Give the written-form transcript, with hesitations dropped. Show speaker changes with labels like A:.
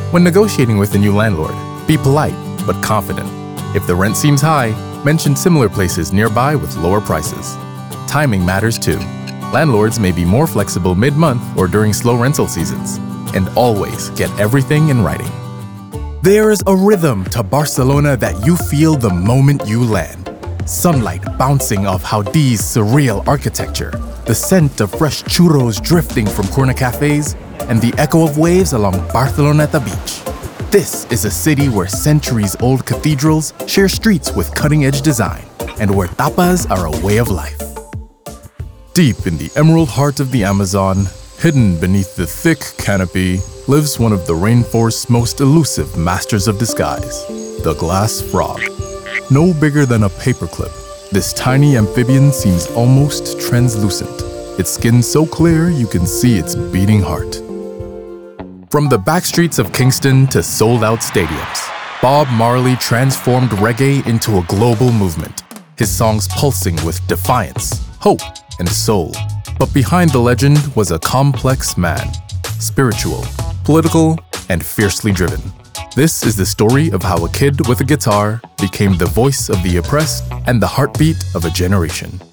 A: When negotiating with a new landlord, be polite but confident. If the rent seems high, mention similar places nearby with lower prices. Timing matters too. Landlords may be more flexible mid-month or during slow rental seasons. And always get everything in writing. There is a rhythm to Barcelona that you feel the moment you land. Sunlight bouncing off Gaudí's surreal architecture, the scent of fresh churros drifting from corner cafes, and the echo of waves along Barceloneta beach. This is a city where centuries-old cathedrals share streets with cutting-edge design, and where tapas are a way of life. Deep in the emerald heart of the Amazon, hidden beneath the thick canopy, lives one of the rainforest's most elusive masters of disguise, the glass frog. No bigger than a paperclip, this tiny amphibian seems almost translucent, its skin so clear you can see its beating heart. From the backstreets of Kingston to sold-out stadiums, Bob Marley transformed reggae into a global movement, his songs pulsing with defiance, hope, and soul. But behind the legend was a complex man, spiritual, political, and fiercely driven. This is the story of how a kid with a guitar became the voice of the oppressed and the heartbeat of a generation.